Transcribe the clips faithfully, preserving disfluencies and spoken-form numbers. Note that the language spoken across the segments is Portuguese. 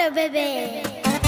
meu bebê.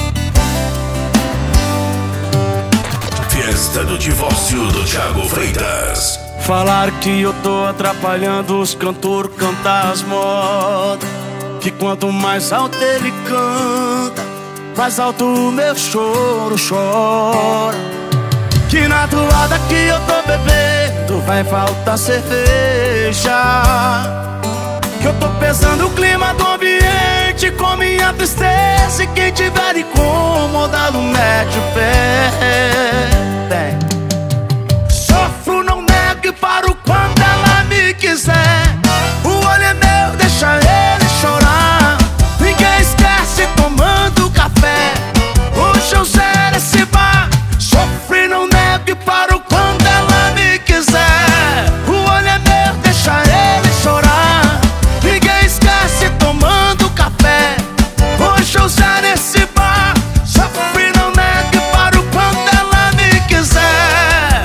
Fiesta do divórcio do Thiago Freitas. Falaram que eu tô atrapalhando os cantores cantar as modas, que quanto mais alto ele canta, mais alto o meu choro chora. Que na toada que eu tô bebendo vai faltar cerveja, que eu tô pesando o clima do ambiente com minha tristeza, e quem tiver incomodado mete o pé. Bem, sofro, não nego e paro quando ela me quiser. O olho é meu, deixa ele chorar. Ninguém esquece tomando café. Hoje eu zero esse bar. Sofro, não nego e paro quando ela me quiser. O olho é meu, deixa ele chorar. Ninguém esquece tomando café. Hoje eu zero esse bar. Sofro, não nego e paro quando ela me quiser.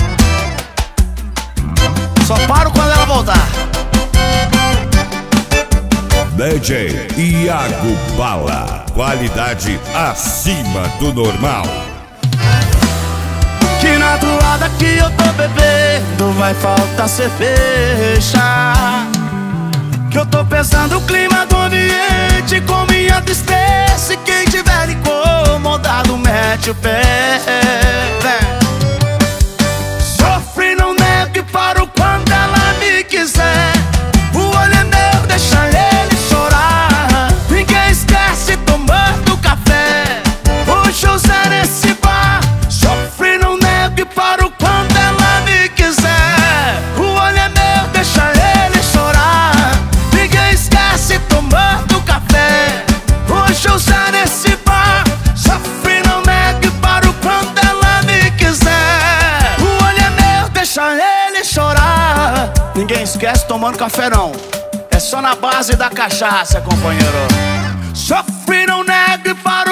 Só paro quando ela voltar. D J Iago Bala, qualidade acima do normal. Que na toada que eu tô bebendo vai faltar cerveja, que eu tô pesando o clima do ambiente com minha tristeza, e quem tiver incomodado mete o pé. Vem. Sofre, não nego e paro quando ela me quiser. O olho é meu, deixa ele chorar. Ninguém esquece tomando café. Hoje eu zero esse bar. Sofre, não nego e paro quando ela me quiser. O olho é meu, deixa ele chorar. Ninguém esquece tomando café. Hoje eu zero esse bar. Sofre, não nego e paro quando ela me quiser. O olho é meu, deixa ele chorar. Ninguém esquece tomando café não, é só na base da cachaça, companheiro. Sofre, não nego e paro